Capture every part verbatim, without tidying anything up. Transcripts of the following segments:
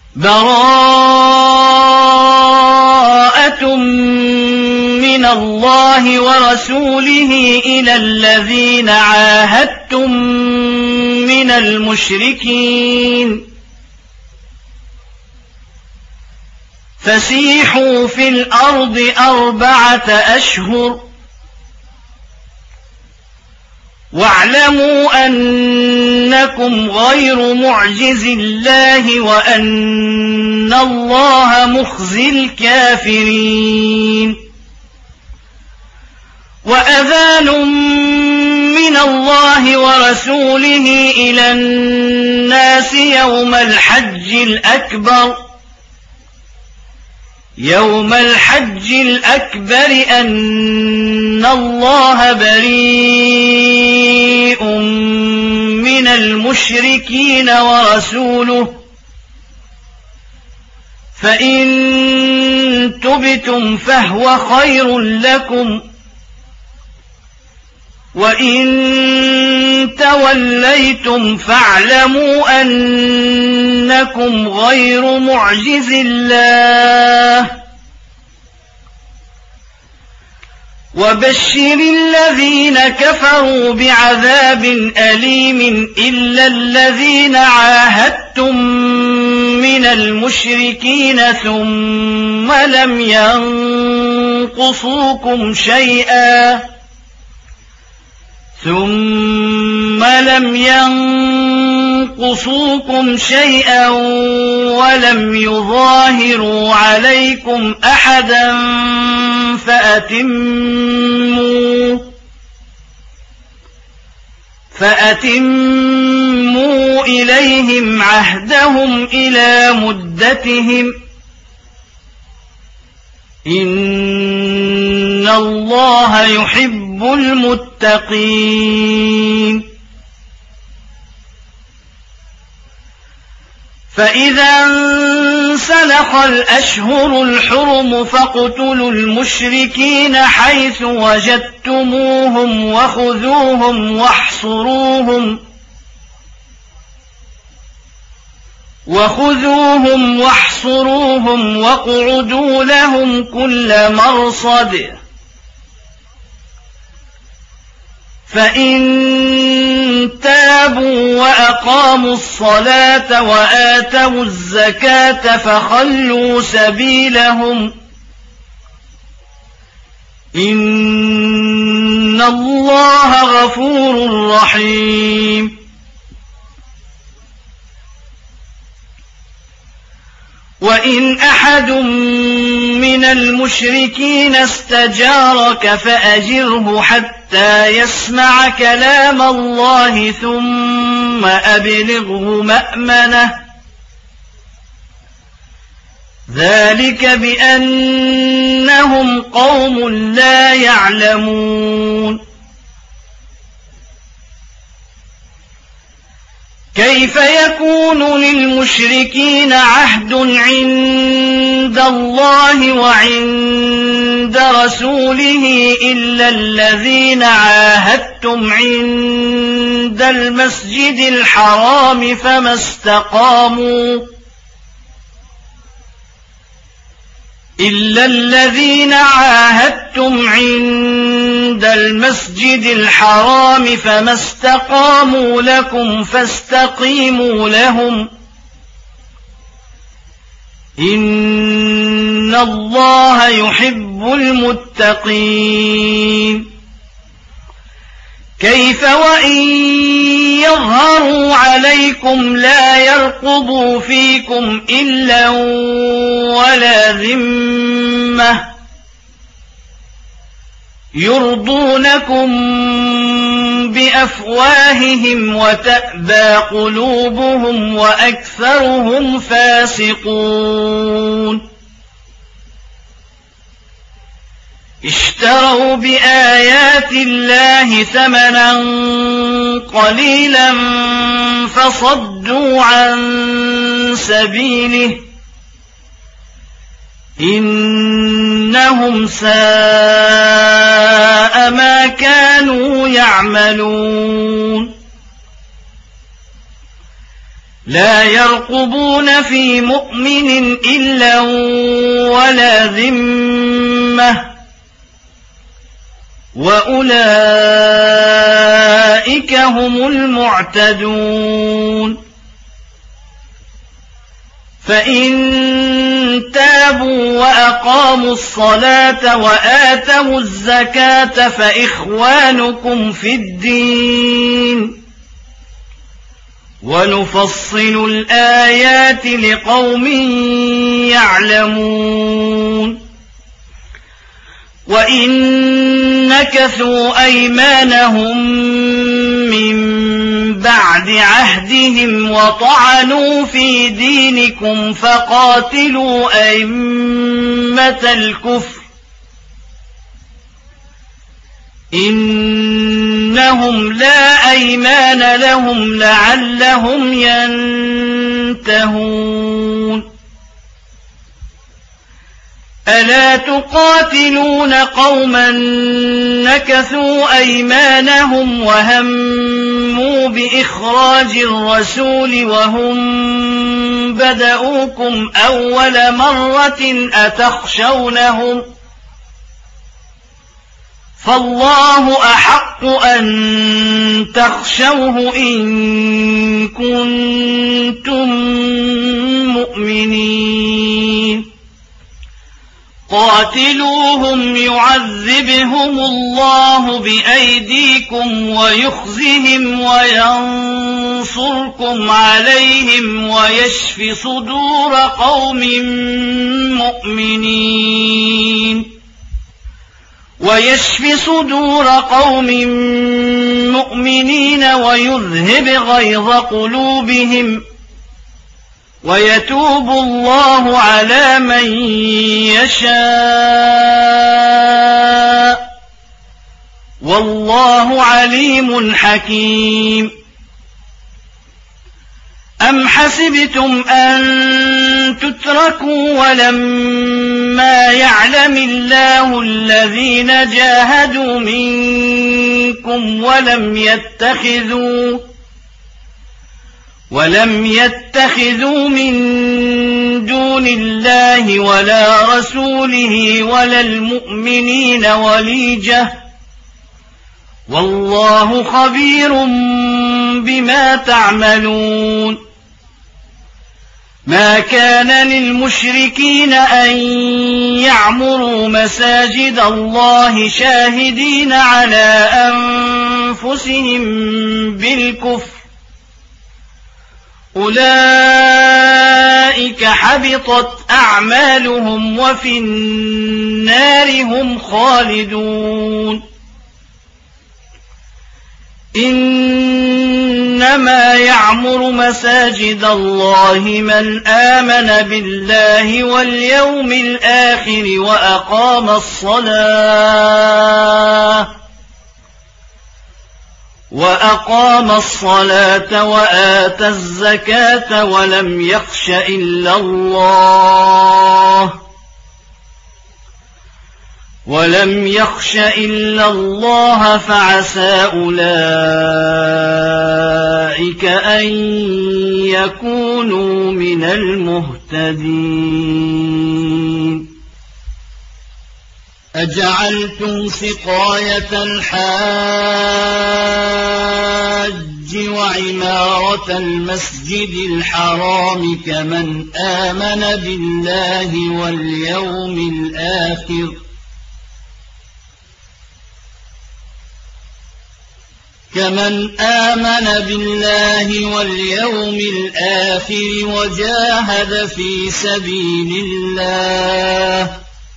براءة من الله ورسوله إلى الذين عاهدتم من المشركين فسيحوا في الأرض أربعة أشهر واعلموا أنكم غير معجز الله وأن الله مخزي الكافرين وأذان من الله ورسوله إلى الناس يوم الحج الأكبر يوم الحج الأكبر أن الله بريء من المشركين ورسوله فإن تبتم فهو خير لكم وإن توليتم فاعلموا أنكم غير معجز الله وبشر الذين كفروا بعذاب أليم إلا الذين عاهدتم من المشركين ثم لم ينقصوكم شيئا ثم لم ينقصوكم شيئا ولم يظاهروا عليكم أحدا فأتموا فأتموا إليهم عهدهم إلى مدتهم إن الله يحب المتقين فإذا انسلخ الأشهر الحرم فاقتلوا المشركين حيث وجدتموهم وخذوهم واحصروهم وخذوهم واحصروهم واقعدوا لهم كل مرصد فإن تابوا وأقاموا الصلاة وآتوا الزكاة فخلوا سبيلهم إن الله غفور رحيم وإن أحد من المشركين استجارك فأجره حتى يسمع كلام الله ثم أبلغه مأمنه ذلك بأنهم قوم لا يعلمون كيف يكون للمشركين عهد عند الله وعند رسوله إلا الذين عاهدتم عند المسجد الحرام فما استقاموا إلا الذين عاهدتم عند المسجد الحرام فما استقاموا لكم فاستقيموا لهم إن الله يحب المتقين كيف وإن يظهروا عليكم لا يرقبوا فيكم إلا ولا ذمة يرضونكم بأفواههم وتأبى قلوبهم وأكثرهم فاسقون اشتروا بآيات الله ثمنا قليلا فصدوا عن سبيله إنهم ساء ما كانوا يعملون لا يرقبون في مؤمن إلا ولا ذمة وأولئك هم المعتدون فإن تابوا وأقاموا الصلاة وآتوا الزكاة فإخوانكم في الدين ونفصل الآيات لقوم يعلمون وإن نكثوا أيمانهم من بعد عهدهم وطعنوا في دينكم فقاتلوا أئمة الكفر إنهم لا أيمان لهم لعلهم ينتهون ألا تقاتلون قوما نكثوا أيمانهم وهموا بإخراج الرسول وهم بدؤوكم أول مرة أتخشونهم فالله أحق أن تخشوه إن كنتم مؤمنين قاتلوهم يعذبهم الله بأيديكم ويخزهم وينصركم عليهم ويشف صدور قوم مؤمنين ويشف صدور قوم مؤمنين ويذهب غيظ قلوبهم ويتوب الله على من يشاء والله عليم حكيم أم حسبتم أن تتركوا ولما يعلم الله الذين جاهدوا منكم ولم يتخذوا ولم يتخذوا من دون الله ولا رسوله ولا المؤمنين وليجة والله خبير بما تعملون ما كان للمشركين أن يعمروا مساجد الله شاهدين على أنفسهم بالكفر أولئك حبطت أعمالهم وفي النار هم خالدون إنما يعمر مساجد الله من آمن بالله واليوم الآخر وأقام الصلاة وأقام الصلاة وآتى الزكاة ولم يخش إلا الله ولم يخش إلا الله فعسى أولئك أن يكونوا من المهتدين أجعلتم سقاية الحاج وعمارة المسجد الحرام كمن آمن بالله واليوم الآخر كمن آمن بالله واليوم الآخر وجاهد في سبيل الله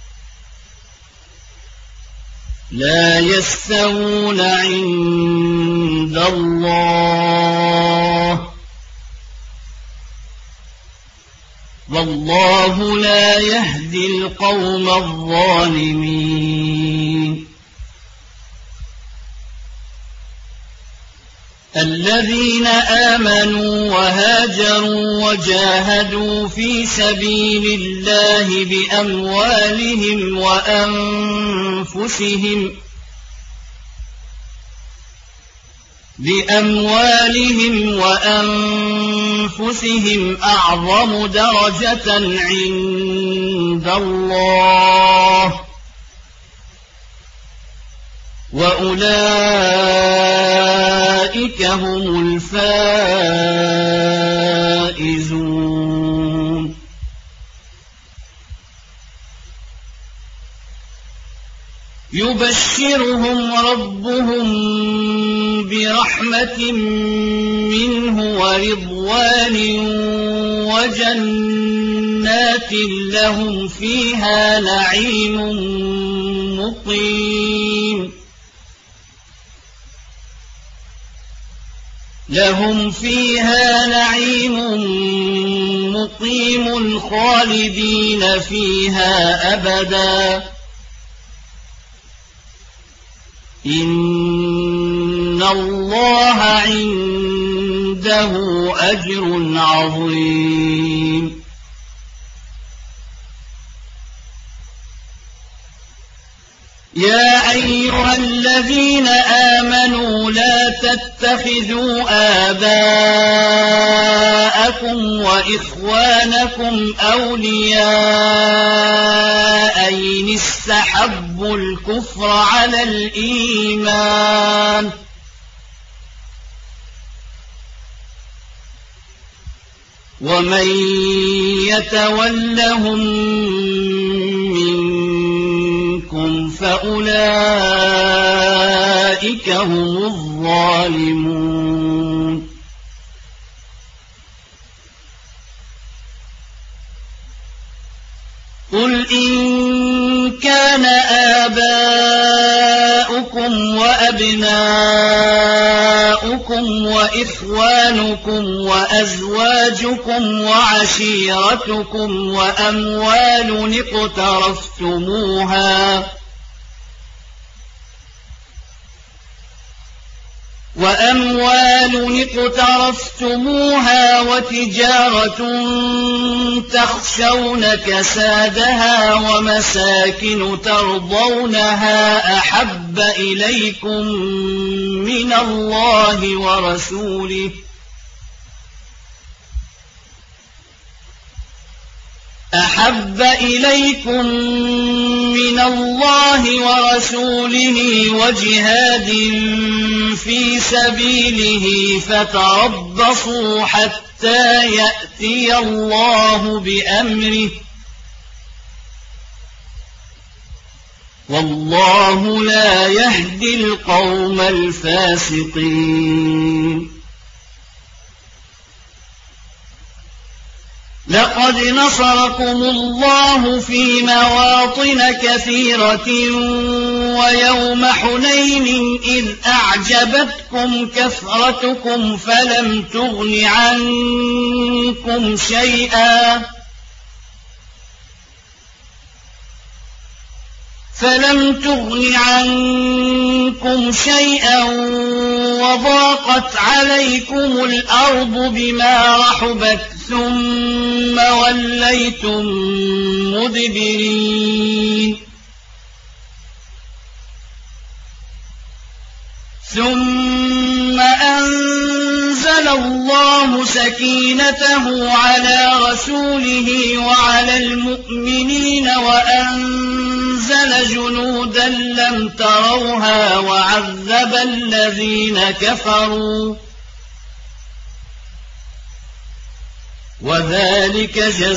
لا يستوون عند الله والله لا يهدي القوم الظالمين الذين آمنوا وهاجروا وجاهدوا في سبيل الله بأموالهم وأنفسهم بأموالهم وأنفسهم أعظم درجة عند الله وأولئك هم الفائزون. يبشرهم ربهم برحمة منه ورضوان وجنات لهم فيها نعيم مقيم لهم فيها نعيم مقيم خالدين فيها أبدا إن الله عنده أجر عظيم. يا أيها الذين آمنوا لا تتخذوا آباءكم وإخوانكم أولياء إن استحبوا الكفر على الإيمان ومن يتولهم منكم فأولئك هم الظالمون. قل إن كان آباؤكم وأبناؤكم وإخوانكم وأزواجكم وعشيرتكم وأموال اقترفتموها وأموال اقترفتموها وتجارة تخشون كسادها ومساكن ترضونها أحب إليكم من الله ورسوله أحب إليكم من الله ورسوله وجهاد في سبيله فتربصوا حتى يأتي الله بأمره والله لا يهدي القوم الفاسقين. لقد نصركم الله في مواطن كثيرة ويوم حنين إذ أعجبتكم كثرتكم فلم تغن عنكم شيئا فلم تغن عنكم شيئا وضاقت عليكم الأرض بما رحبت ثم وليتم مدبرين ثم أنزل الله سكينته على رسوله وعلى المؤمنين وأنزل جنودا لم تروها وعذب الذين كفروا وذلك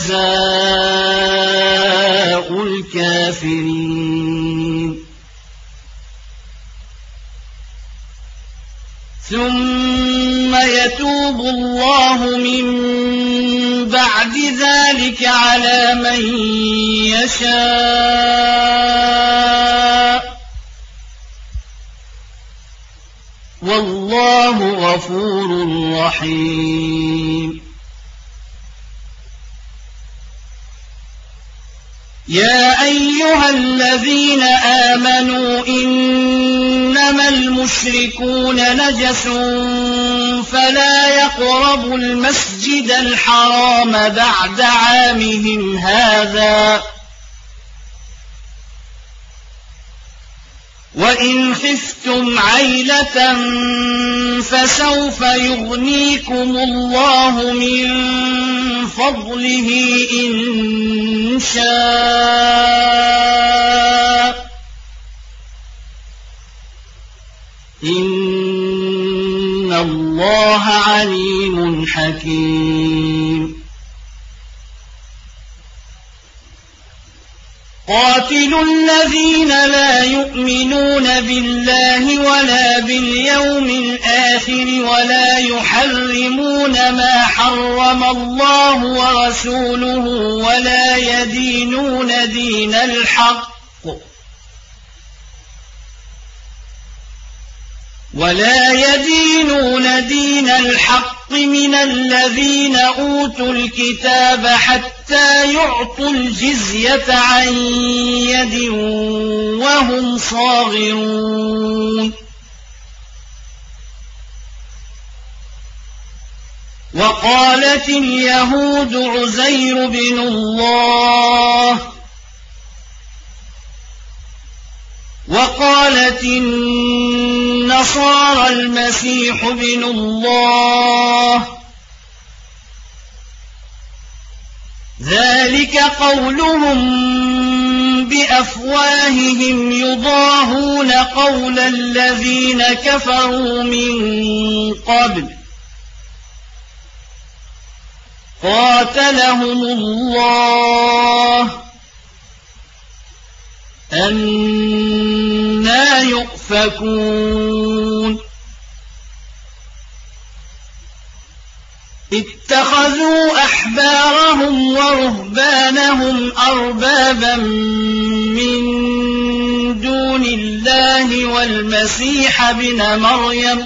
جزاء الكافرين. ثم يتوب الله من بعد ذلك على من يشاء والله غفور رحيم. يا أيها الذين آمنوا إنما المشركون نجس فلا يقربوا المسجد الحرام بعد عامهم هذا وإن خفتم عيلة فسوف يغنيكم الله من فضله إن شاء إن الله عليم حكيم قاتلوا الذين لا يؤمنون بالله ولا باليوم الآخر ولا يحرمون ما حرم الله ورسوله ولا يدينون دين الحق ولا يدينون دين الحق من الذين أوتوا الكتاب حتى يعطوا الجزية عن يد وهم صاغرون وقالت اليهود عزير بن الله وقالت النصارى المسيح ابن الله ذلك قولهم بأفواههم يضاهون قول الذين كفروا من قبل قاتلهم الله أنى يؤفكون اتخذوا أحبارهم ورهبانهم أربابا من دون الله والمسيح ابن مريم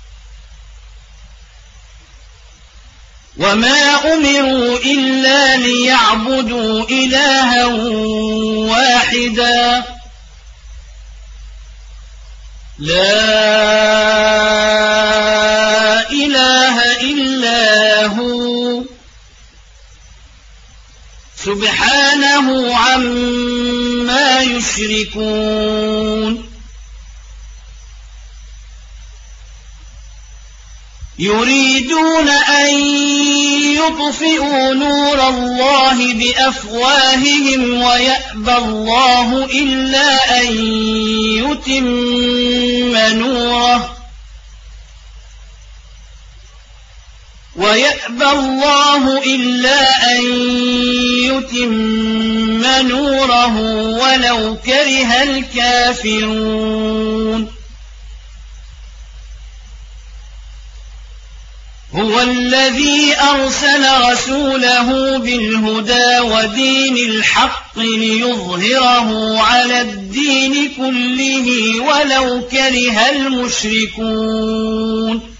وما أمروا إلا ليعبدوا إلها واحدا لا إله إلا هو سبحانه عما يشركون يريدون أن يطفئوا نور الله بأفواههم ويأبى الله إلا أن يتم نوره ويأبى الله إلا أن يتم نوره ولو كره الكافرون هو الذي أرسل رسوله بالهدى ودين الحق ليظهره على الدين كله ولو كره المشركون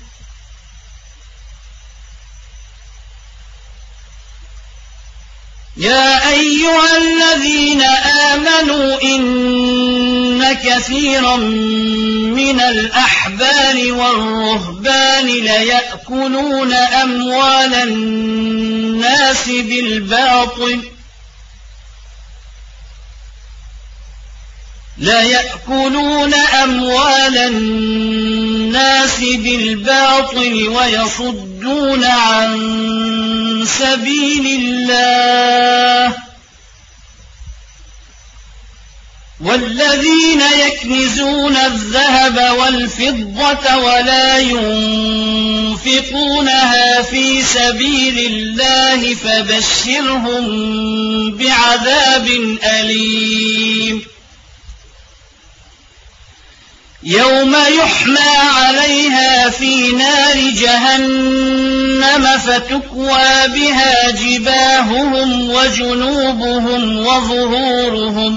يا أيها الذين آمنوا إن كثيرا من الأحبار والرهبان ليأكلون أموال الناس بالباطل ليأكلون أموال الناس بالباطل ويصدون عن سبيل الله والذين يكنزون الذهب والفضة ولا ينفقونها في سبيل الله فبشرهم بعذاب أليم يوم يحمى عليها في نار جهنم فتكوى بها جباههم وجنوبهم وظهورهم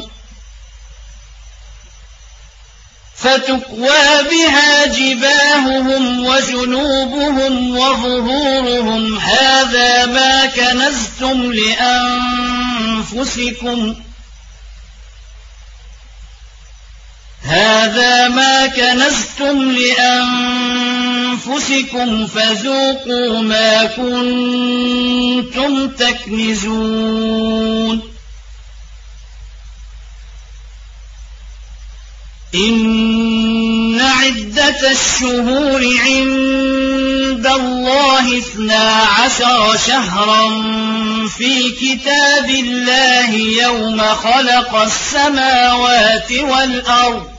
فتكوى بها جباههم وجنوبهم وظهورهم هذا ما كنزتم لأنفسكم هذا ما كنزتم لأنفسكم فذوقوا ما كنتم تكنزون إن عدة الشهور عند الله اثنا عشر شهرا في كتاب الله يوم خلق السماوات والأرض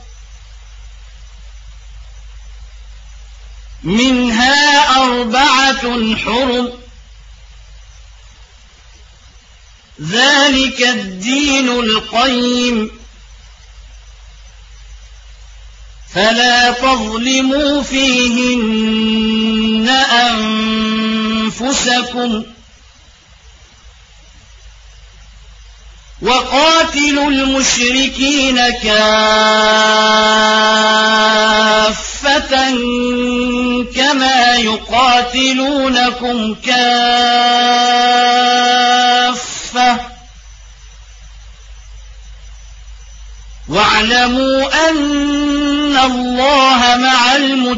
منها أربعة حرم ذلك الدين القيم فلا تظلموا فيهن أنفسكم وقاتلوا المشركين كافة كما يقاتلونكم كافة واعلموا أن الله مع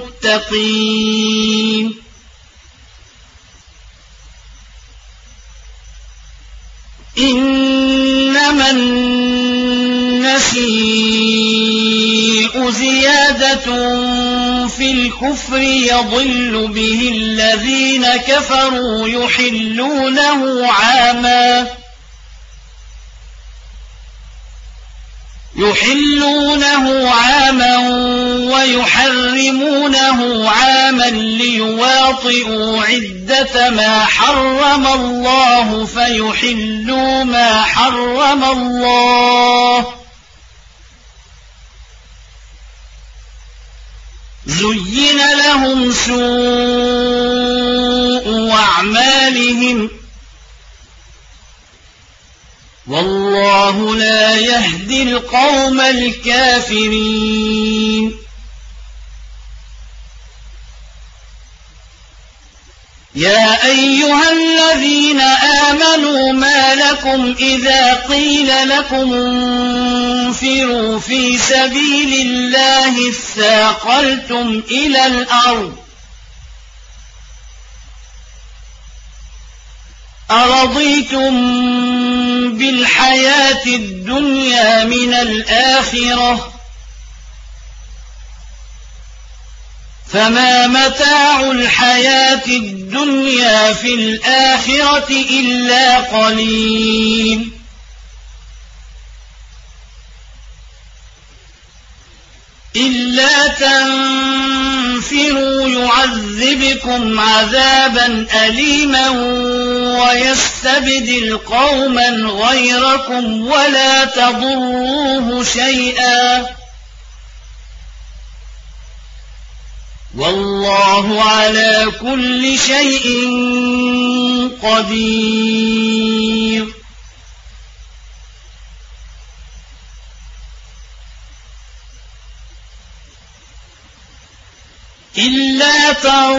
المتقين إنما النسيء زيادة في الكفر يضل به الذين كفروا يحلونه عاما يحلونه عاما ويحرمونه عاما ليواطئوا عدة ما حرم الله فيحلوا ما حرم الله زين لهم سوء أعمالهم والله لا يهدي القوم الكافرين يا أيها الذين آمنوا ما لكم إذا قيل لكم انفروا في سبيل الله اثاقلتم إلى الأرض أرضيتم بالحياة الدنيا من الآخرة فما متاع الحياة الدنيا في الآخرة إلا قليل إلا تنفروا يعذبكم عذابا أليما ويستبدل قوما غيركم ولا تضروه شيئا والله على كل شيء قدير إلا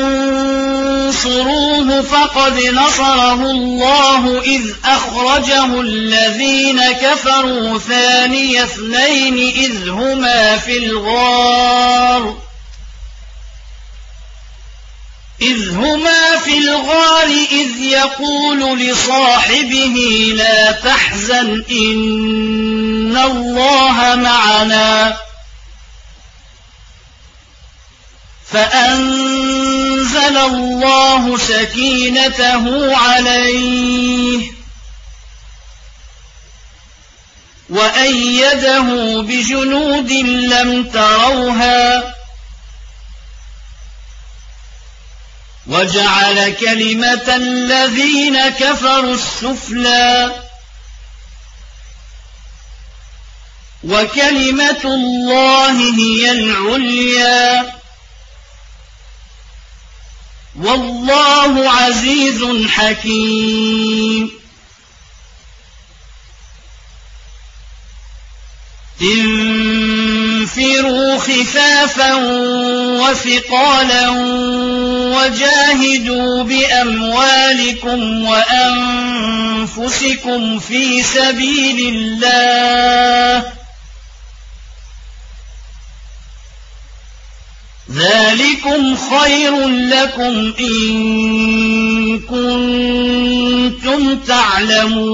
تنصروه فقد نصره الله إذ أخرجه الذين كفروا ثاني اثنين إذ هما في الغار إذ هما في الغار إذ يقول لصاحبه لا تحزن إن الله معنا فأنزل الله سكينته عليه وأيده بجنود لم تروها وجعل كلمة الذين كفروا السفلى وكلمة الله هي العليا والله عزيز حكيم انفروا خفافا وثقالا وجاهدوا بأموالكم وأنفسكم في سبيل الله ذلكم خير لكم إن كنتم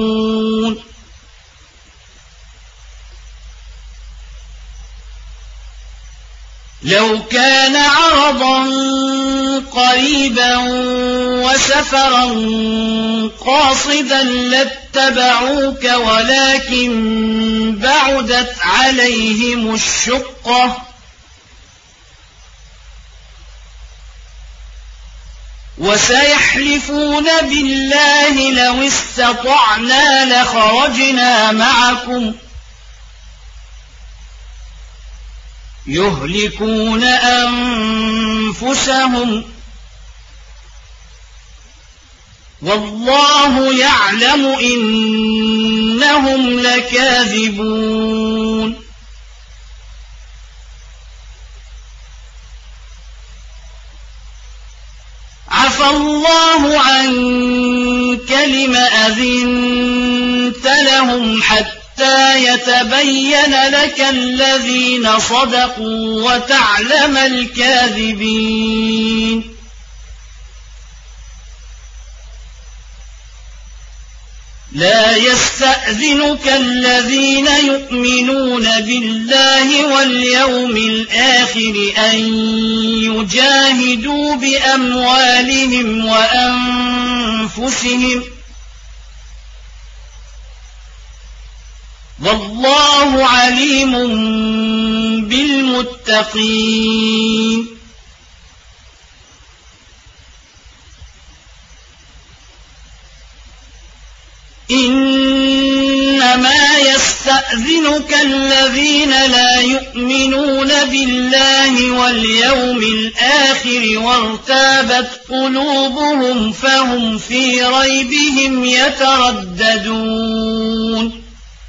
تعلمون لو كان عرضا قريبا وسفرا قاصدا لاتبعوك ولكن بعدت عليهم الشقة وسيحلفون بالله لو استطعنا لخرجنا معكم يهلكون أنفسهم والله يعلم إنهم لكاذبون عفى الله عنك لم أذنت لهم حتى يتبين لك الذين صدقوا وتعلم الكاذبين لا يستأذنك الذين يؤمنون بالله واليوم الآخر أن يجاهدوا بأموالهم وأنفسهم والله عليم بالمتقين إنما يستأذنك الذين لا يؤمنون بالله واليوم الآخر وارتابت قلوبهم فهم في ريبهم يترددون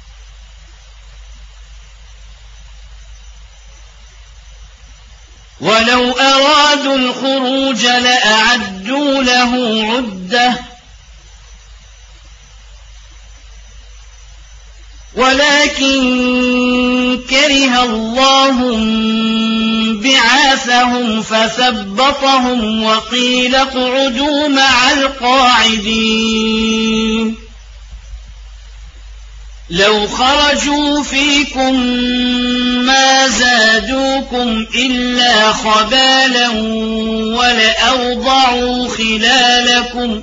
ولو أرادوا الخروج لأعدوا له عدة ولكن كره الله بعاثهم فثبطهم وقيل اقعدوا مع القاعدين لو خرجوا فيكم ما زادوكم إلا خبالا ولأوضعوا خلالكم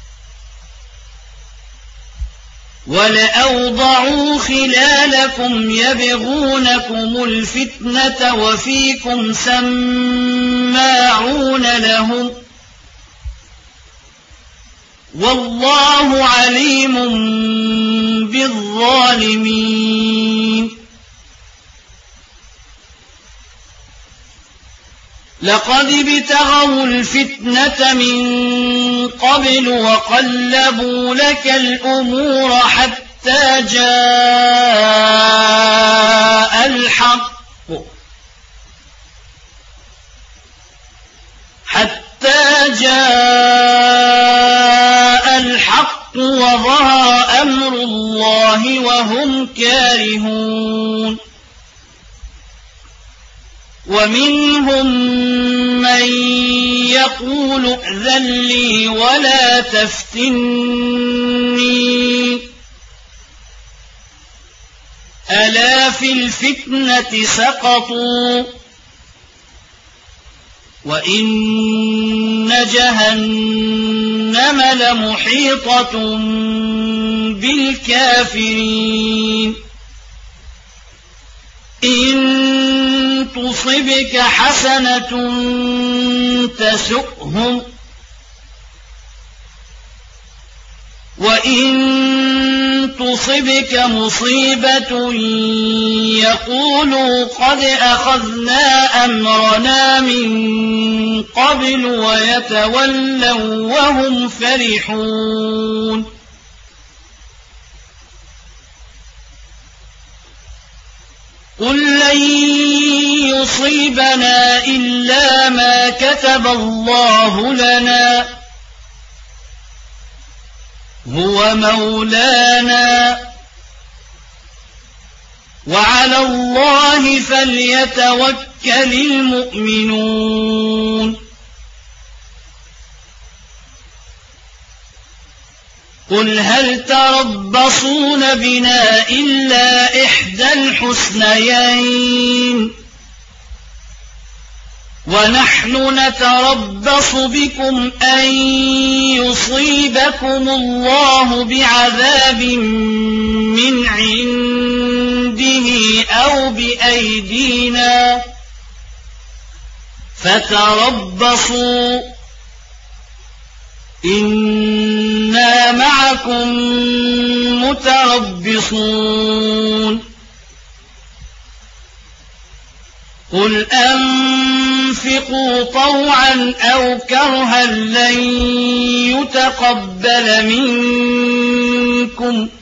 ولأوضعوا خلالكم يبغونكم الفتنة وفيكم سماعون لهم والله عليم بالظالمين لقد ابتغوا الفتنة من قبل وقلبوا لك الأمور حتى جاء الحق حتى جاء الحق وظهر أمر الله وهم كارهون ومنهم من يقول ائذن لي ولا تفتني ألا في الفتنة سقطوا وإن جهنم لمحيطة بالكافرين إن تصبك حسنة تسؤهم وإن تصبك مصيبة يقولوا قد أخذنا أمرنا من قبل ويتولوا وهم فرحون قل لن يصيبنا إلا ما كتب الله لنا هو مولانا وعلى الله فليتوكل المؤمنون قل هل تربصون بنا إلا إحدى الحسنيين ونحن نتربص بكم أن يصيبكم الله بعذاب من عنده أو بأيدينا فتربصوا إنا معكم متربصون قل أنفقوا طوعا أو كرها لن يتقبل منكم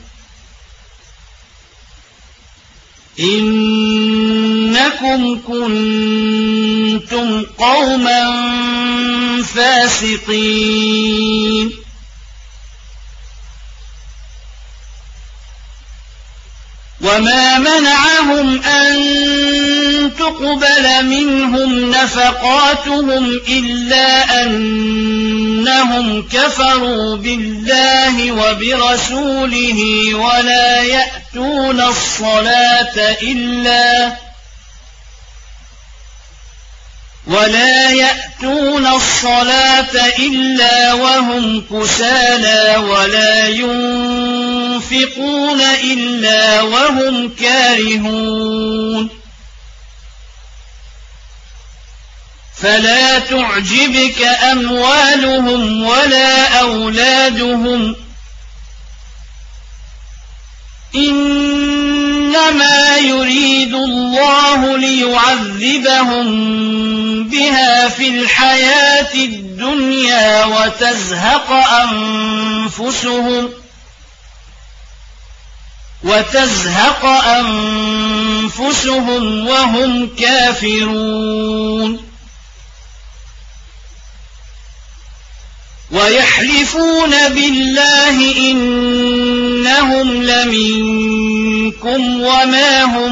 إنكم كنتم قوما فاسقين وما منعهم أن تقبل منهم نفقاتهم إلا أنهم كفروا بالله وبرسوله ولا يأتون الصلاة إلا ولا يأتون الصلاة إلا وهم كسالى ولا ينفقون إلا وهم كارهون فلا تعجبك أموالهم ولا أولادهم إنما يريد الله ليعذبهم بها في الحياة الدنيا وتزهق أنفسهم وتزهق أنفسهم وهم كافرون ويحلفون بالله إنهم لمنكم وما هم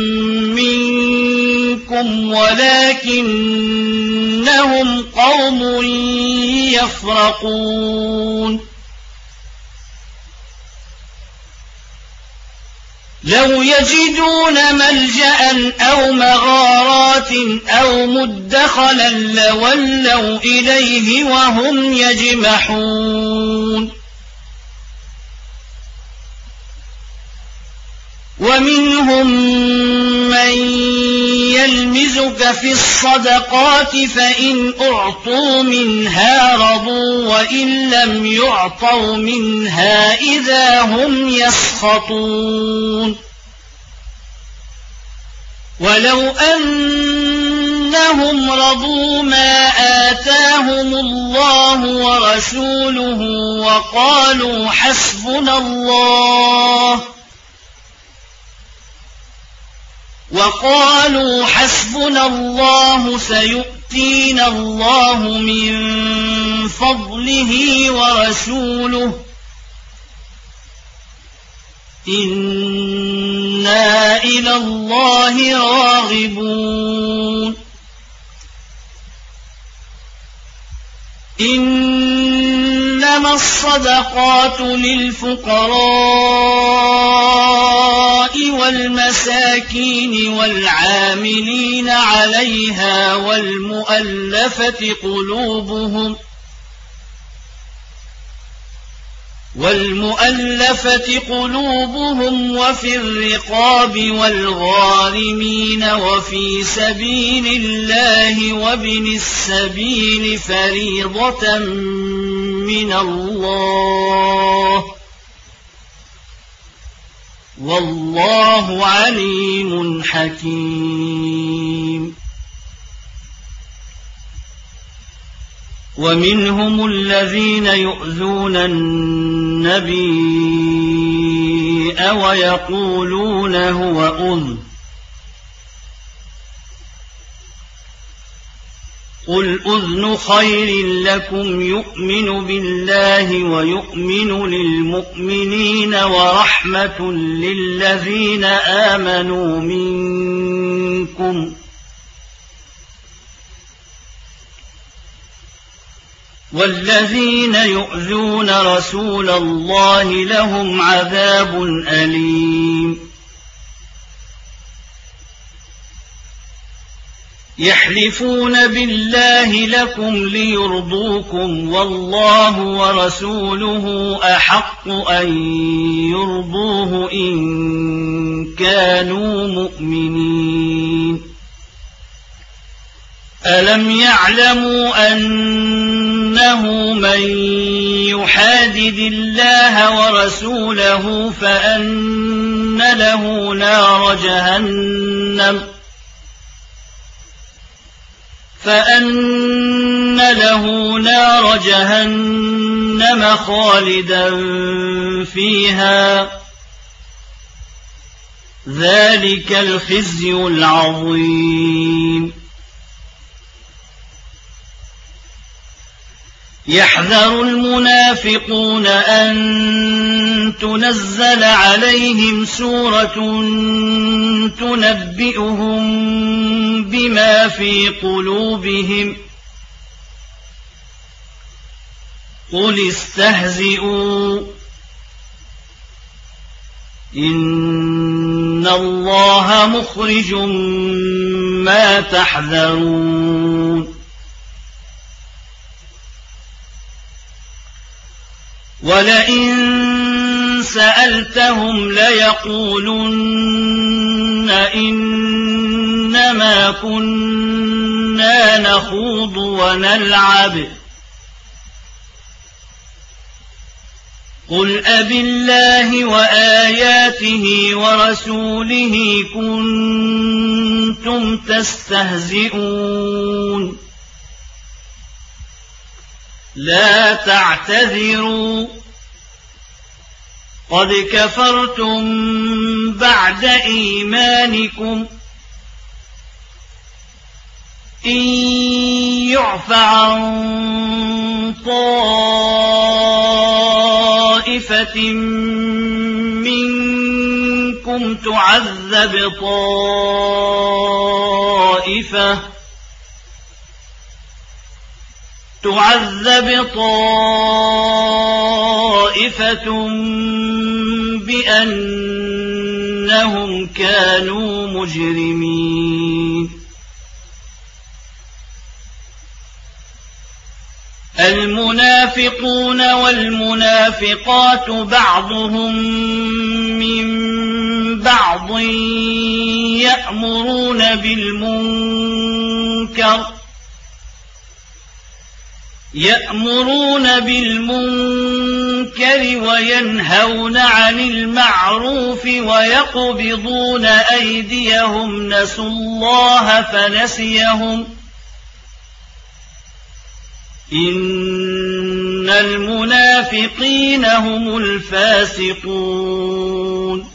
منكم ولكنهم قوم يفرقون لو يجدون ملجأ أو مغارات أو مدخلا لولوا إليه وهم يجمحون ومنهم من يلمزك في الصدقات فإن أعطوا منها رضوا وإن لم يعطوا منها إذا هم يسخطون ولو أنهم رضوا ما آتاهم الله ورسوله وقالوا حسبنا الله وقالوا حسبنا الله سيؤتينا الله من فضله ورسوله إنا إلى الله راغبون إنما الصدقات للفقراء والمساكين والعاملين عليها والمؤلفة قلوبهم والمؤلفة قلوبهم وفي الرقاب والغارمين وفي سبيل الله وابن السبيل فريضة من الله والله عليم حكيم ومنهم الذين يؤذون النبي ويقولون هو أذن قل أذن خير لكم يؤمن بالله ويؤمن للمؤمنين ورحمة للذين آمنوا منكم والذين يؤذون رسول الله لهم عذاب أليم يحلفون بالله لكم ليرضوكم والله ورسوله أحق أن يرضوه إن كانوا مؤمنين ألم يعلموا أنه من يحادد الله ورسوله فأن له نار جهنم فأن له نار جهنم خالدا فيها ذلك الخزي العظيم يحذر المنافقون أن تنزل عليهم سورة تنبئهم بما في قلوبهم قل استهزئوا إن الله مخرج ما تحذرون ولئن سألتهم ليقولن إنما كنا نخوض ونلعب قل أبالله وآياته ورسوله كنتم تستهزئون لا تعتذروا قد كفرتم بعد إيمانكم إن يعف عن طائفة منكم تعذب طائفة تعذب طائفة بأنهم كانوا مجرمين المنافقون والمنافقات بعضهم من بعض يأمرون بالمنكر يأمرون بالمنكر وينهون عن المعروف ويقبضون أيديهم نسوا الله فنسيهم إن المنافقين هم الفاسقون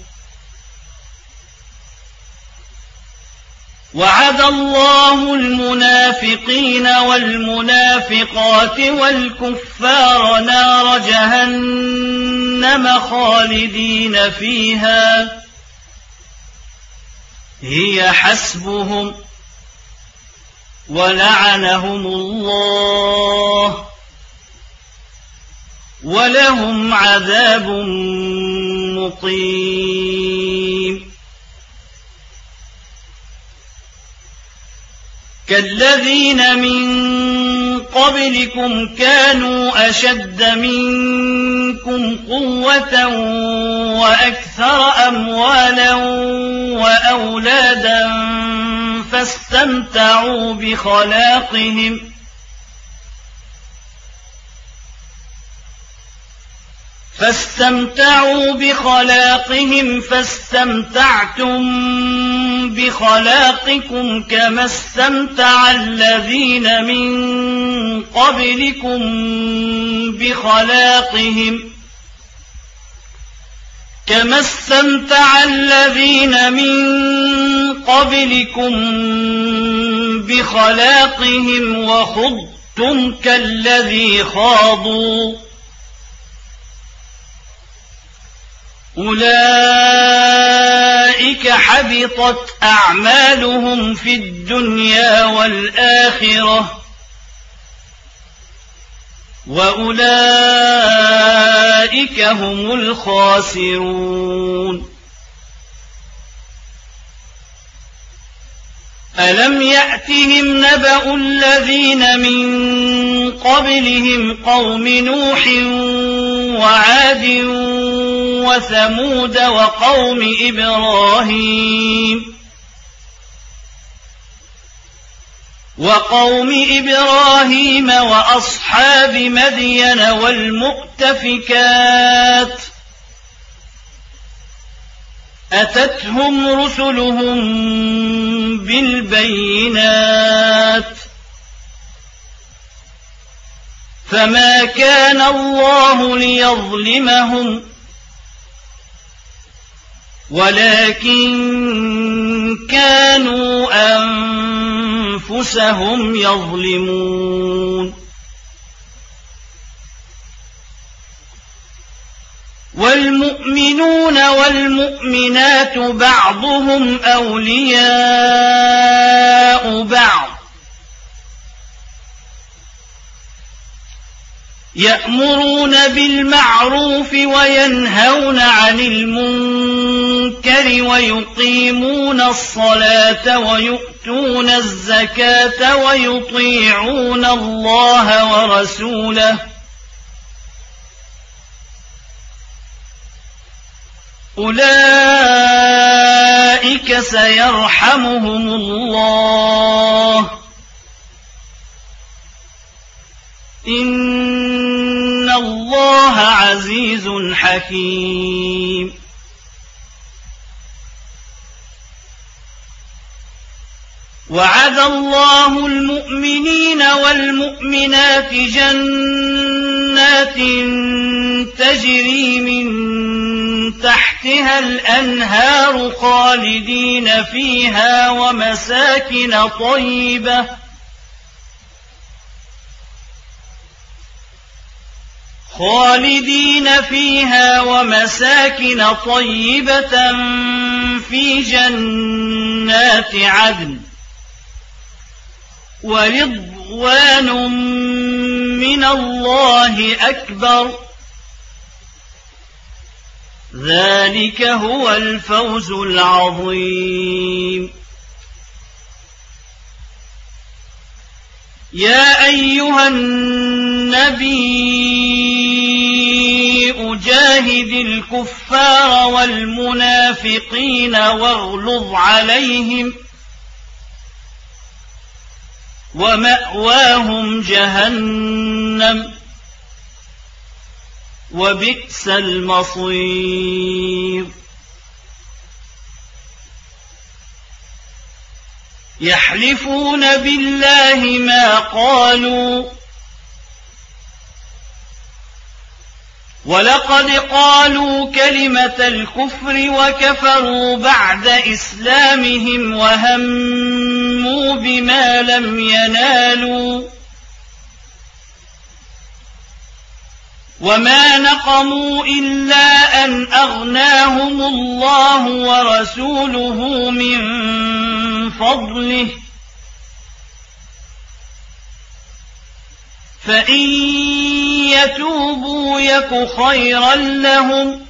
وعد الله المنافقين والمنافقات والكفار نار جهنم خالدين فيها هي حسبهم ولعنهم الله ولهم عذاب مقيم كالذين من قبلكم كانوا أشد منكم قوة وأكثر أموالا وأولادا فاستمتعوا بخلاقهم فاستمتعوا بخلاقهم فاستمتعتم بخلاقكم كما استمتع الذين من قبلكم بخلاقهم كما استمتع الذين من قبلكم بخلاقهم وخضتم كالذي خاضوا أولئك حبطت أعمالهم في الدنيا والآخرة وأولئك هم الخاسرون ألم يأتهم نبأ الذين من قبلهم قوم نوح وعاد وثمود وقوم إبراهيم وقوم إبراهيم وأصحاب مدين والمؤتفكات أتتهم رسلهم بالبينات فما كان الله ليظلمهم ولكن كانوا أنفسهم يظلمون والمؤمنون والمؤمنات بعضهم أولياء بعض يأمرون بالمعروف وينهون عن المنكر ويقيمون الصلاة ويؤتون الزكاة ويطيعون الله ورسوله أولئك سيرحمهم الله إن الله عزيز حكيم وعد الله المؤمنين والمؤمنات جنات تجري من تحتها الأنهار خالدين فيها ومساكن طيبة خالدين فيها ومساكن طيبة في جنات عدن ورضوان من الله أكبر ذلك هو الفوز العظيم يا أيها النبي جاهد الكفار والمنافقين واغلظ عليهم ومأواهم جهنم وبئس المصير يحلفون بالله ما قالوا ولقد قالوا كلمة الكفر وكفروا بعد إسلامهم وهموا بما لم ينالوا وما نقموا إلا أن أغناهم الله ورسوله من فضله فإن يتوبوا يك خيرا لهم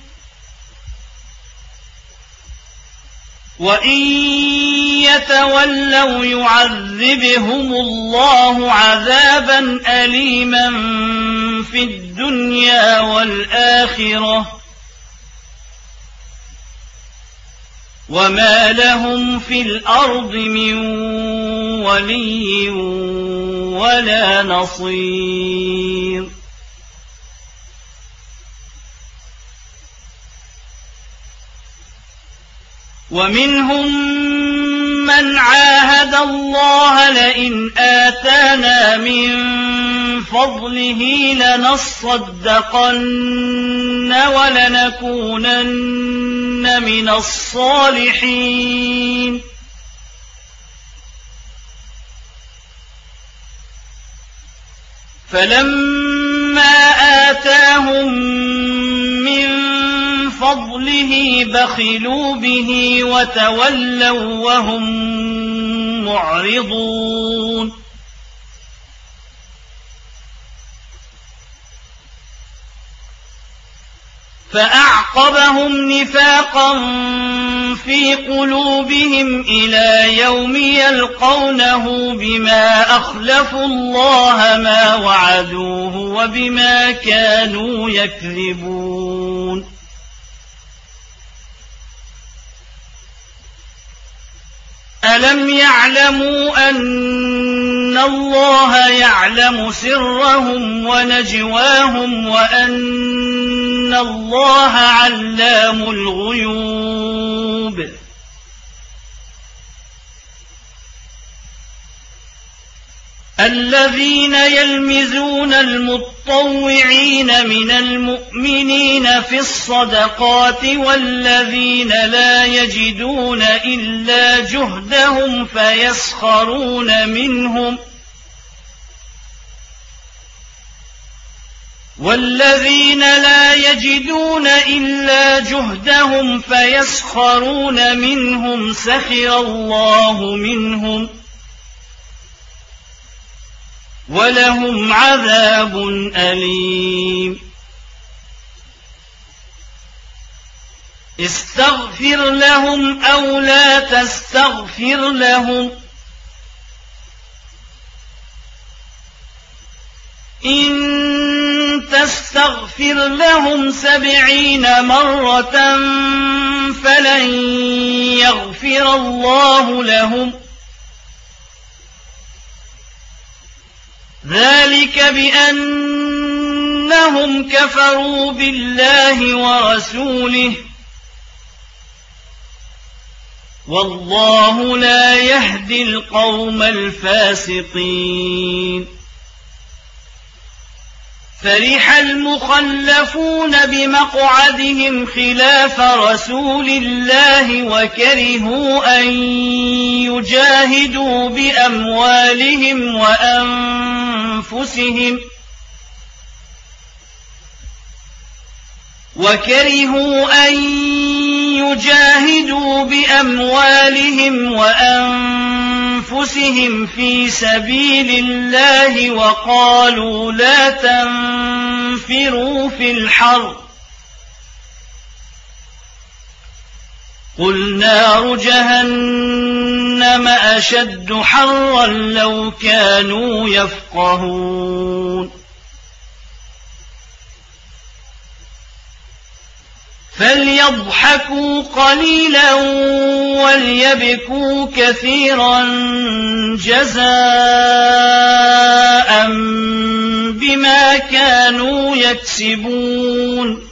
وإن يتولوا يعذبهم الله عذابا أليما في الدنيا والآخرة وما لهم في الأرض من ولي ولا نصير ومنهم من عاهد الله لئن آتانا من فضله لنصدقن ولنكونن من الصالحين فلما آتاهم من فضله بخلوا به وتولوا وهم معرضون فأعقبهم نفاقا في قلوبهم إلى يوم يلقونه بما أخلفوا الله ما وعدوه وبما كانوا يكذبون ألم يعلموا أن الله يعلم سرهم ونجواهم وأن الله علام الغيوب الذين يلمزون المطوعين من المؤمنين في الصدقات والذين لا يجدون إلا جهدهم فيسخرون منهم والذين لا يجدون إلا جهدهم فيسخرون منهم سخر الله منهم ولهم عذاب أليم استغفر لهم أو لا تستغفر لهم إن تستغفر لهم سبعين مرة فلن يغفر الله لهم ذلك بأنهم كفروا بالله ورسوله والله لا يهدي القوم الفاسقين فرح المخلفون بمقعدهم خلاف رسول الله وكرهوا أن يجاهدوا بأموالهم وأنفسهم وكرهوا أن يجاهدوا بأموالهم وأنفسهم في سبيل الله وقالوا لا تنفروا في الحر قل نار جهنم أشد حرا لو كانوا يفقهون فليضحكوا قليلا وليبكوا كثيرا جزاء بما كانوا يكسبون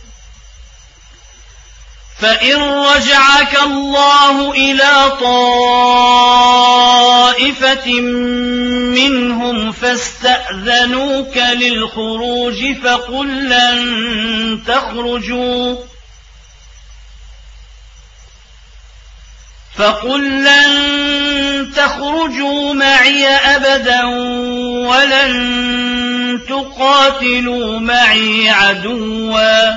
فإن رجعك الله إلى طائفة منهم فاستأذنوك للخروج فقل لن تخرجوا فقل لن تخرجوا معي أبدا ولن تقاتلوا معي عدوا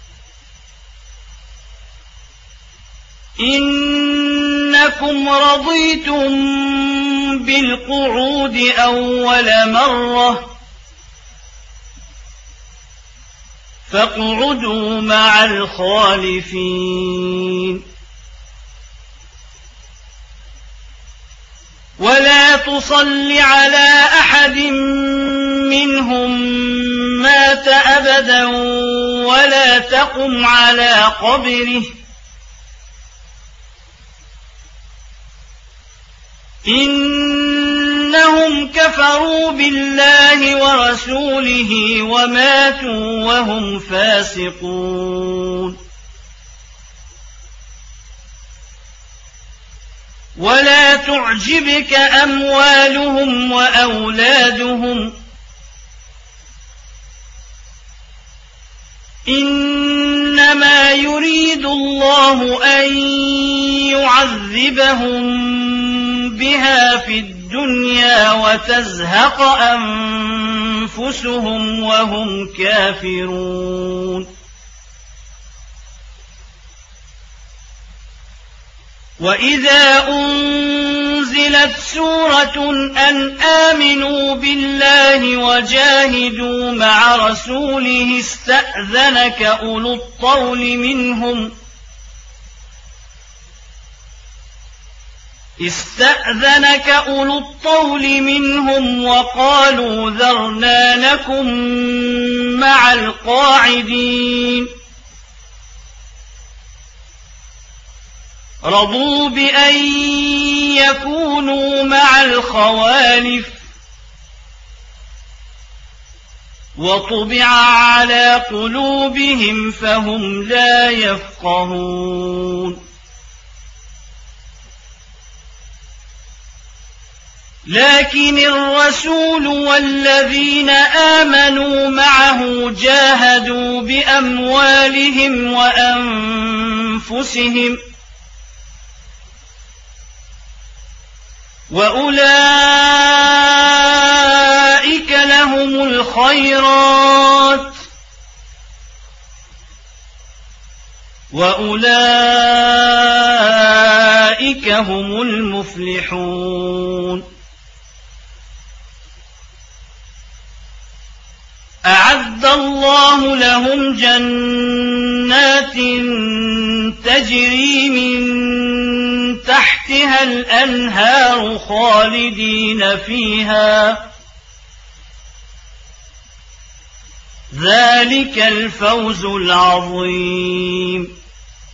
إنكم رضيتم بالقعود أول مرة فاقعدوا مع الخالفين ولا تصل على أحد منهم مات أبدا ولا تقم على قبره إنهم كفروا بالله ورسوله وماتوا وهم فاسقون ولا تعجبك أموالهم وأولادهم إنما يريد الله أن يعذبهم بها في الدنيا وتزهق أنفسهم وهم كافرون وإذا أنزلت سورة أن آمنوا بالله وجاهدوا مع رسوله استأذنك أولو الطول منهم استأذنك أولو الطول منهم وقالوا ذرنا نكن مع القاعدين رضوا بأن يكونوا مع الخوالف وطبع على قلوبهم فهم لا يفقهون لكن الرسول والذين آمنوا معه جاهدوا بأموالهم وأنفسهم وأولئك لهم الخيرات وأولئك هم المفلحون أعد الله لهم جنات تجري من تحتها الأنهار خالدين فيها ذلك الفوز العظيم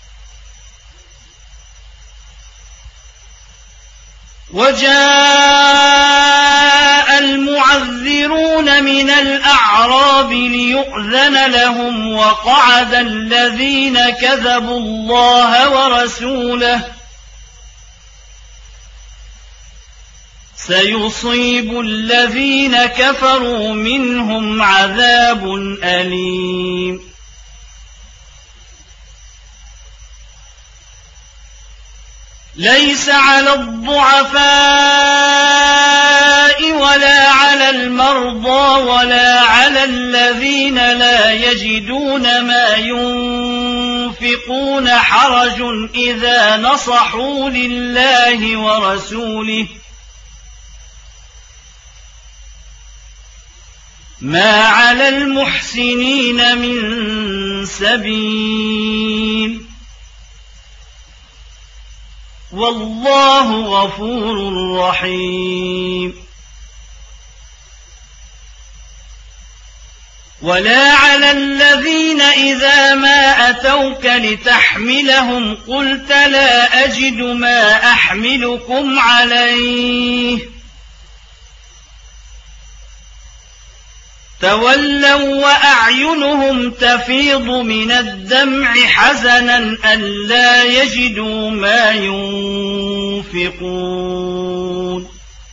وجاء المعذرون من الأعراب ليؤذن لهم وقعد الذين كذبوا الله ورسوله سيصيب الذين كفروا منهم عذاب أليم ليس على الضعفاء ولا على المرضى ولا على الذين لا يجدون ما ينفقون حرج إذا نصحوا لله ورسوله ما على المحسنين من سبيل والله غفور رحيم ولا على الذين إذا ما أتوك لتحملهم قلت لا أجد ما أحملكم عليه تولوا وأعينهم تفيض من الدمع حزنا ألا يجدوا ما ينفقون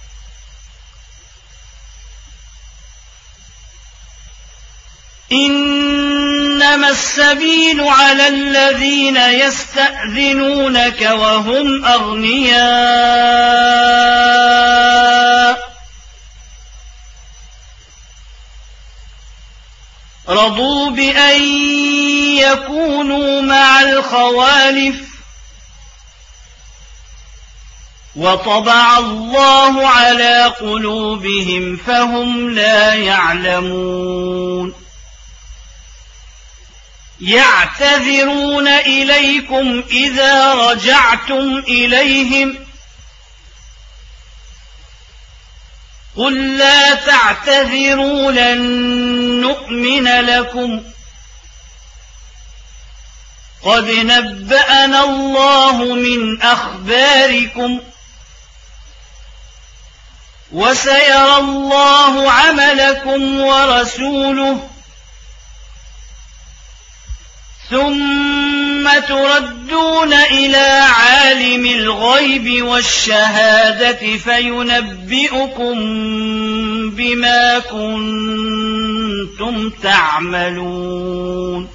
إنما السبيل على الذين يستأذنونك وهم أغنياء رضوا بأن يكونوا مع الخوالف وطبع الله على قلوبهم فهم لا يعلمون يعتذرون إليكم إذا رجعتم إليهم قل لا تعتذروا لن نؤمن لكم قد نبأنا الله من أخباركم وسيرى الله عملكم ورسوله ثم تردون إلى عالم الغيب والشهادة فينبئكم بما كنتم تعملون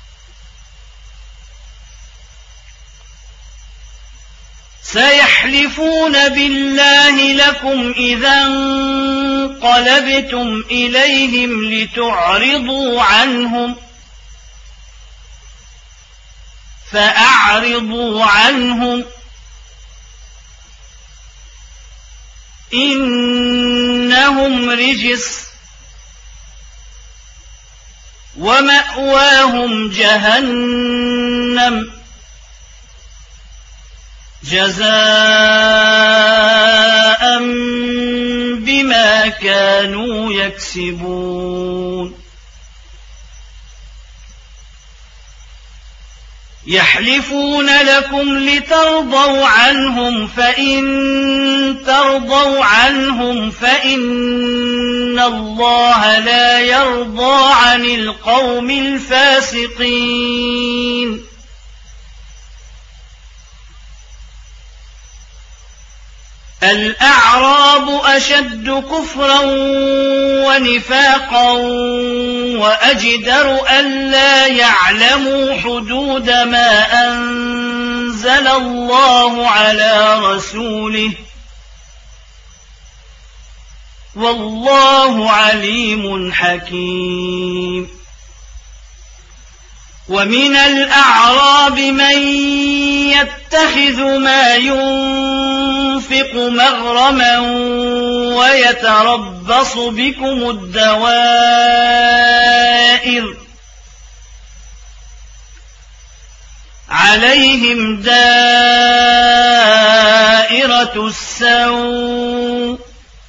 سيحلفون بالله لكم إذا انقلبتم إليهم لتعرضوا عنهم فأعرضوا عنهم إنهم رجس ومأواهم جهنم جزاء بما كانوا يكسبون يحلفون لكم لترضوا عنهم فإن ترضوا عنهم فإن الله لا يرضى عن القوم الفاسقين الأعراب أشد كفرا ونفاقا وأجدر ألا يعلموا حدود ما أنزل الله على رسوله والله عليم حكيم ومن الأعراب من يتخذ ما ينفق مغرما ويتربص بكم الدوائر عليهم دائرة السوء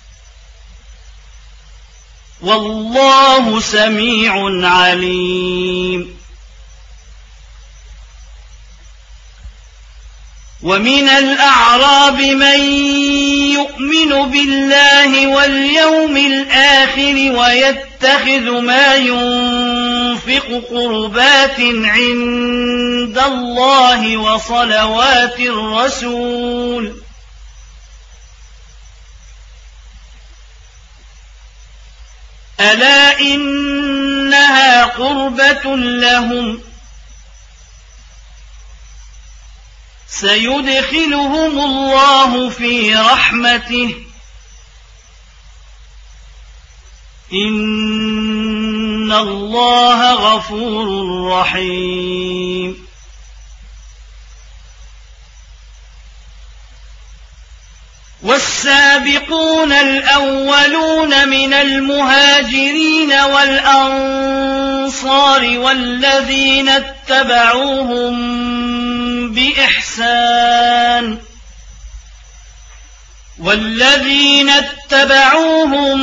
والله سميع عليم ومن الأعراب من يؤمن بالله واليوم الآخر ويتخذ ما ينفق قربات عند الله وصلوات الرسول ألا إنها قربة لهم سيدخلهم الله في رحمته إن الله غفور رحيم والسابقون الأولون من المهاجرين والأنصار والذين اتبعوهم بإحسان والذين اتبعوهم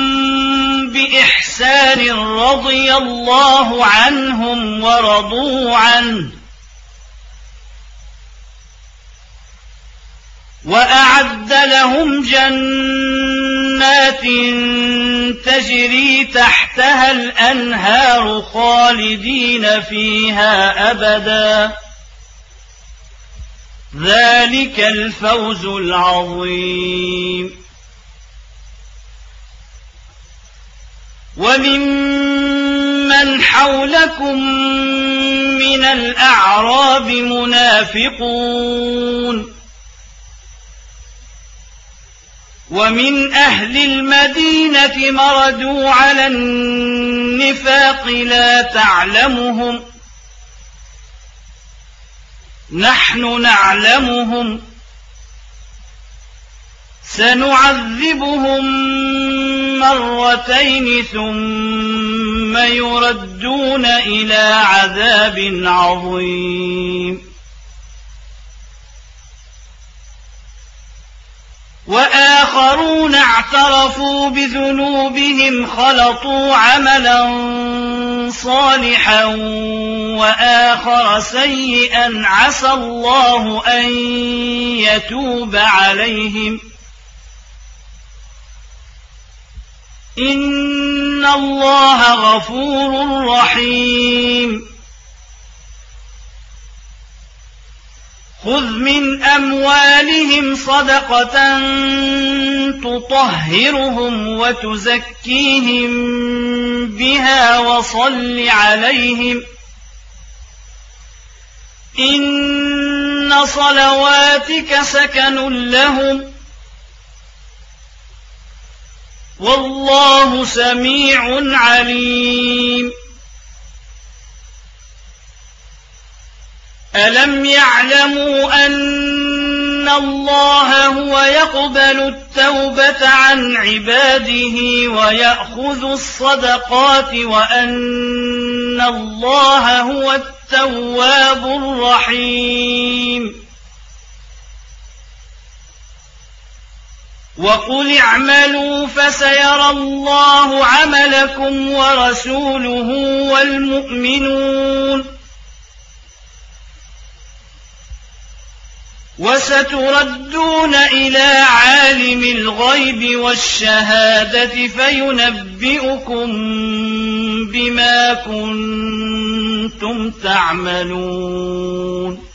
بإحسان رضي الله عنهم ورضوا عنه وأعد لهم جنات تجري تحتها الأنهار خالدين فيها أبدا ذلك الفوز العظيم وممن حولكم من الأعراب منافقون ومن أهل المدينة مردوا على النفاق لا تعلمهم نحن نعلمهم سنعذبهم مرتين ثم يردون إلى عذاب عظيم وآخرون اعترفوا بذنوبهم خلطوا عملا صالحا وآخر سيئا عسى الله أن يتوب عليهم إن الله غفور رحيم خذ من أموالهم صدقة تطهرهم وتزكيهم بها وصل عليهم إن صلواتك سكن لهم والله سميع عليم ألم يعلموا أن الله هو يقبل التوبة عن عباده ويأخذ الصدقات وأن الله هو التواب الرحيم وقل اعملوا فسيرى الله عملكم ورسوله والمؤمنون وستردون إلى عالم الغيب والشهادة فينبئكم بما كنتم تعملون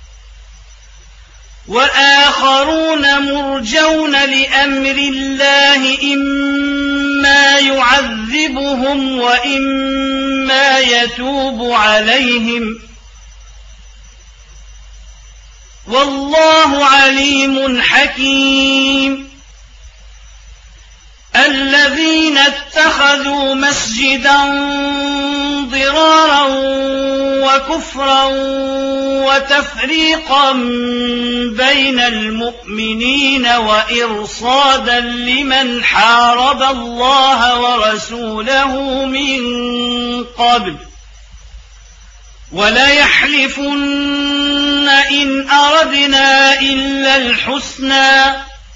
وآخرون مرجون لأمر الله إما يعذبهم وإما يتوب عليهم والله عليم حكيم الذين اتخذوا مسجدا ضرارا وكفرا وتفريقا بين المؤمنين وإرصادا لمن حارب الله ورسوله من قبل وليحلفن إن أردنا إلا الحسنى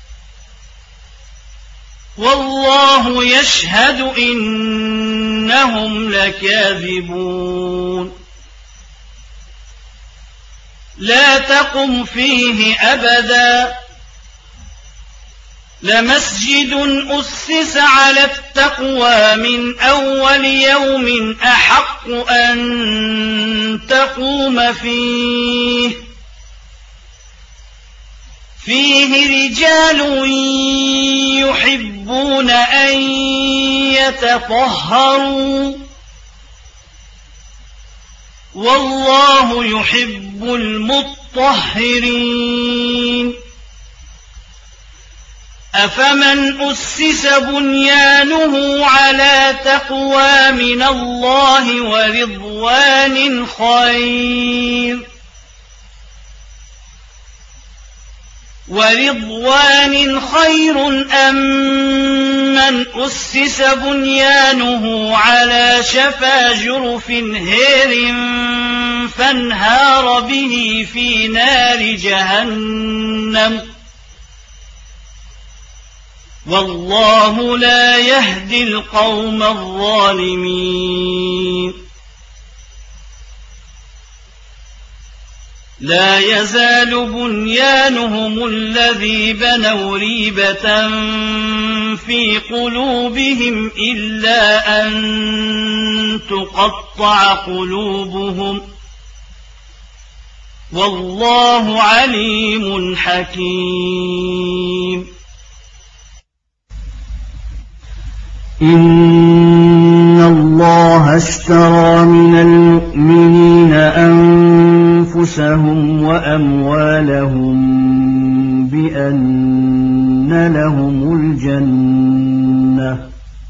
والله يشهد إنهم لكاذبون لا تقم فيه أبدا لمسجد أسس على التقوى من أول يوم أحق أن تقوم فيه فيه رجال يحبون أن يتطهروا والله يحب المطهرين أفمن أسس بنيانه على تقوى من الله ورضوان خير ورضوان خير أم من أسس بنيانه على شفا جرف هير فانهار به في نار جهنم والله لا يهدي القوم الظالمين لا يزال بنيانهم الذي بنوا ريبة في قلوبهم إلا أن تقطع قلوبهم والله عليم حكيم إن الله اشترى من المؤمنين أنفسهم وأموالهم بأن لهم الجنة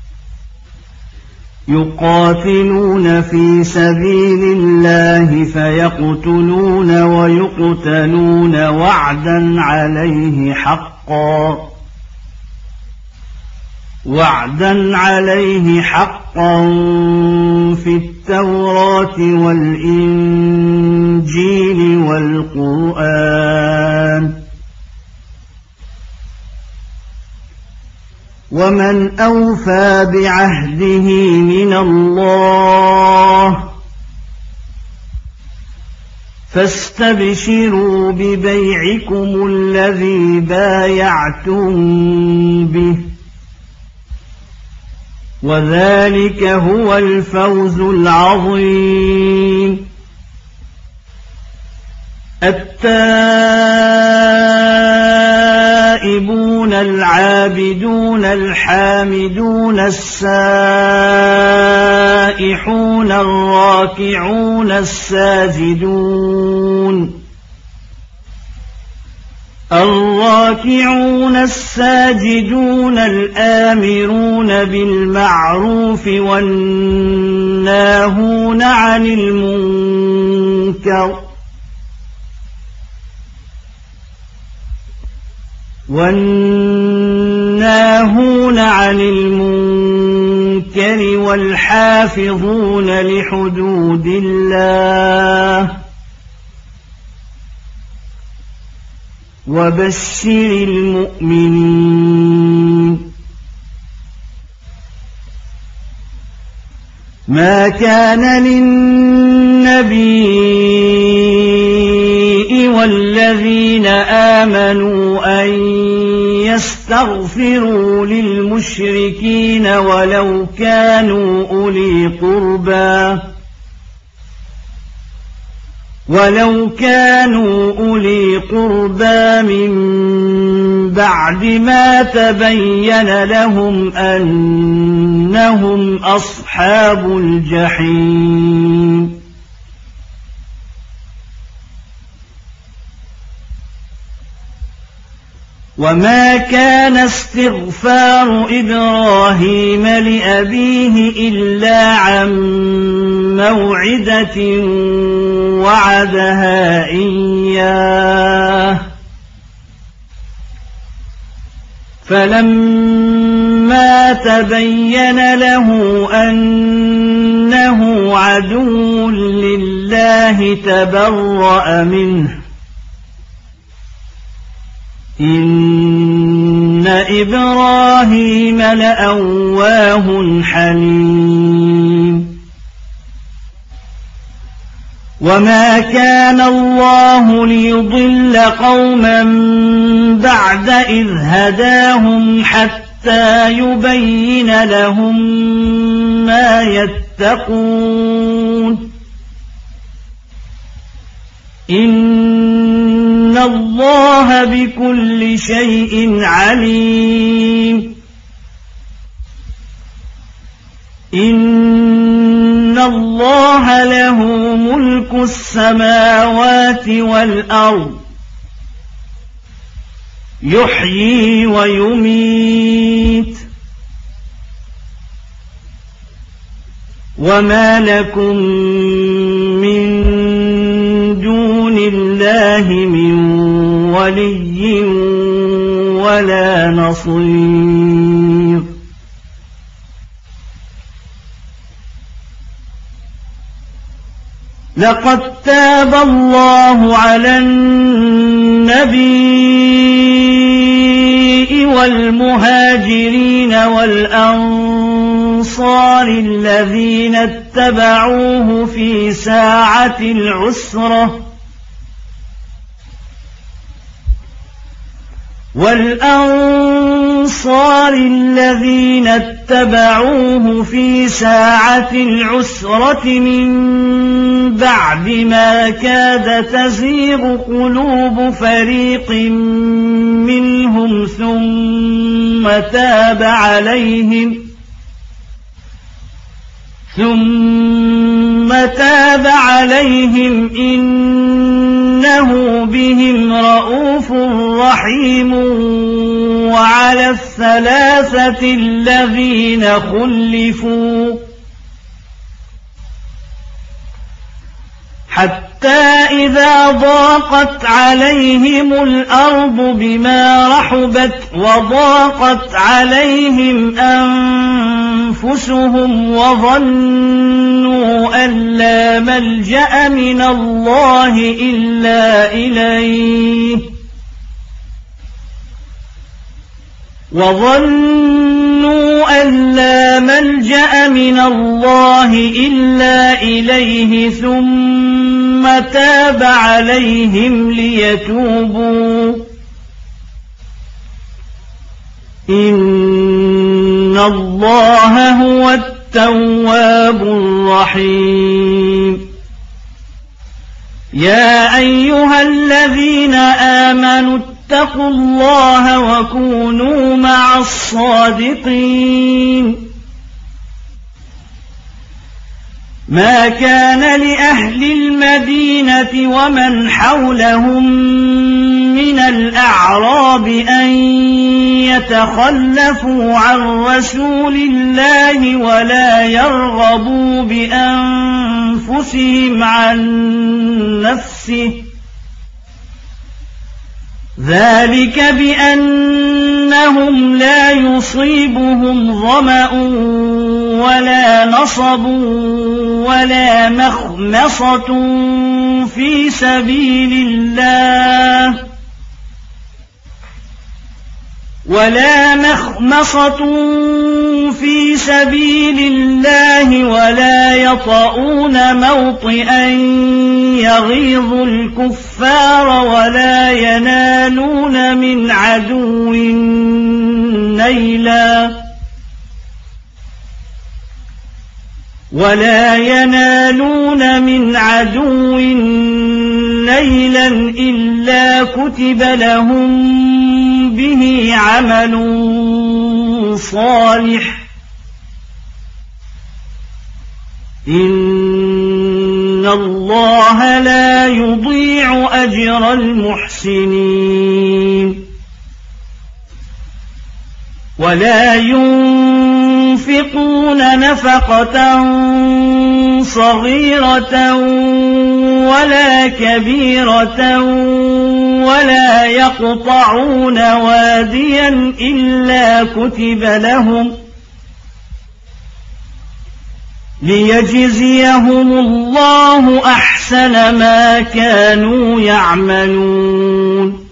يقاتلون في سبيل الله فيقتلون ويقتلون وعدا عليه حقا وعدا عليه حقا في التوراة والإنجيل والقرآن ومن أوفى بعهده من الله فاستبشروا ببيعكم الذي بايعتم به وذلك هو الفوز العظيم التائبون العابدون الحامدون السائحون الراكعون الساجدون الراكعون الساجدون الآمرون بالمعروف والناهون عن المنكر والناهون عن المنكر والحافظون لحدود الله وبشر المؤمنين. ما كان للنبي والذين آمنوا أن يستغفروا للمشركين ولو كانوا أولي قربى ولو كانوا أولي قربى من بعد ما تبين لهم أنهم أصحاب الجحيم. وما كان استغفار إبراهيم لأبيه إلا عن موعدة وعدها إياه فلما تبين له أنه عدو لله تبرأ منه إن إبراهيم لأواه حليم. وما كان الله ليضل قوما بعد إذ هداهم حتى يبين لهم ما يتقون إن الله بكل شيء عليم. إن الله له ملك السماوات والأرض يحيي ويميت وما لكم من دون الله من ولي ولا نصير. لقد تاب الله على النبي والمهاجرين والأنصار الذين اتبعوه في ساعة العسرة والأنصار الذين اتبعوه في ساعة العسرة من بعد ما كاد تزيغ قلوب فريق منهم ثم تاب عليهم ثم تاب عليهم إنه بهم رءوف رحيم. وعلى الثلاثة الذين خلفوا حتى إذا ضاقت عليهم الأرض بما رحبت وضاقت عليهم أنفسهم وظنوا أن لا ملجأ من الله إلا إليه وظنوا أن لا ملجأ من الله إلا إليه ثم تاب عليهم ليتوبوا إن الله هو التواب الرحيم. يا أيها الذين آمنوا اتقوا الله وكونوا مع الصادقين. ما كان لأهل المدينة ومن حولهم من الأعراب أن يتخلفوا عن رسول الله ولا يرغبوا بأنفسهم عن نفسه ذلك بأنهم لا يصيبهم ظمأ ولا نصب ولا مخمصة في سبيل الله ولا مخمصة في سبيل الله ولا يطؤون موطئا يغيظ الكفار ولا ينالون من عدو نيلا ولا ينالون من عدو نيلا إلا كتب لهم به عمل صالح إن الله لا يضيع أجر المحسنين ولا ينفقون نفقة صغيرة ولا كبيرة ولا يقطعون واديا إلا كتب لهم ليجزيهم الله أحسن ما كانوا يعملون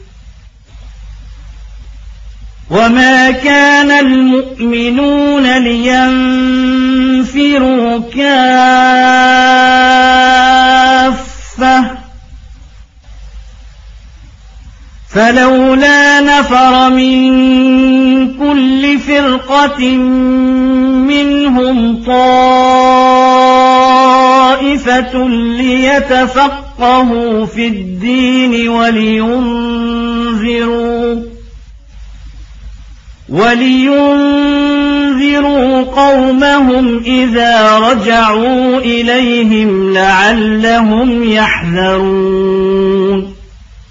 وما كان المؤمنون لينفروا كافة فلولا نفر من كل فرقة منهم طائفة ليتفقهوا في الدين ولينذروا ولينذروا قومهم إذا رجعوا إليهم لعلهم يحذرون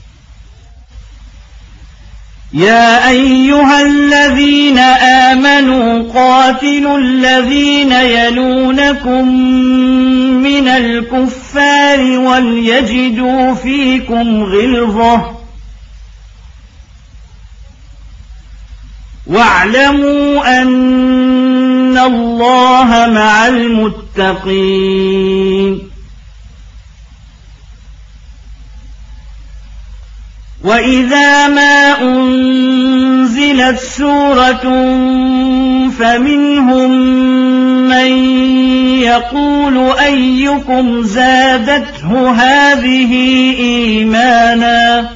يا أيها الذين آمنوا قاتلوا الذين يلونكم من الكفار وليجدوا فيكم غلظة واعلموا أن الله مع المتقين وإذا ما أنزلت سورة فمنهم من يقول أيكم زادته هذه إيمانا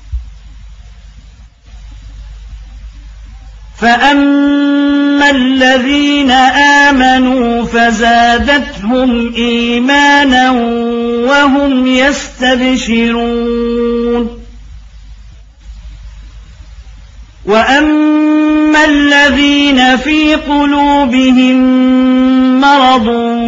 فأما الذين آمنوا فزادتهم إيمانا وهم يستبشرون وأما الذين في قلوبهم مرض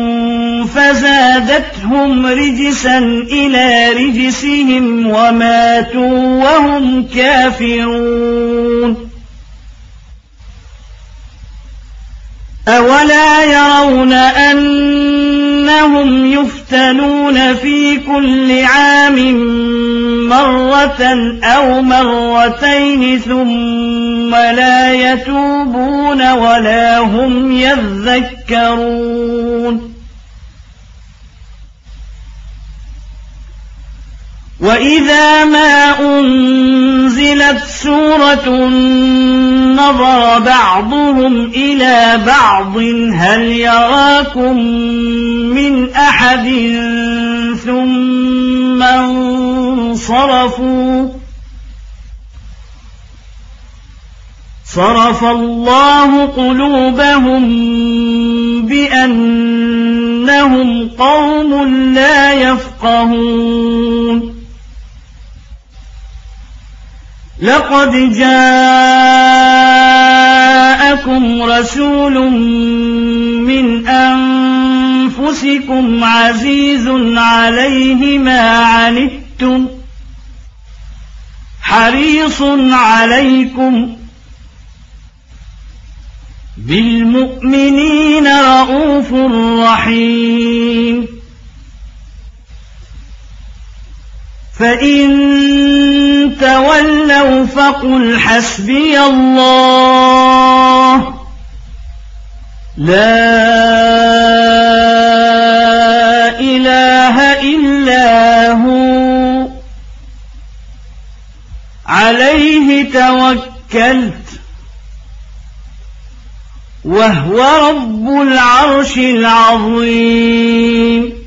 فزادتهم رجسا إلى رجسهم وماتوا وهم كافرون أولا يرون أنهم يفتنون في كل عام مرة أو مرتين ثم لا يتوبون ولا هم يذكرون وإذا ما أنزلت سورة نظر بعضهم إلى بعض هل يراكم من أحد ثم انصرفوا صرف الله قلوبهم بأنهم قوم لا يفقهون لقد جاءكم رسول من أنفسكم عزيز عليه ما عنتم حريص عليكم بالمؤمنين رؤوف رحيم فإن تولوا فقل حسبي الله لا إله إلا هو عليه توكلت وهو رب العرش العظيم.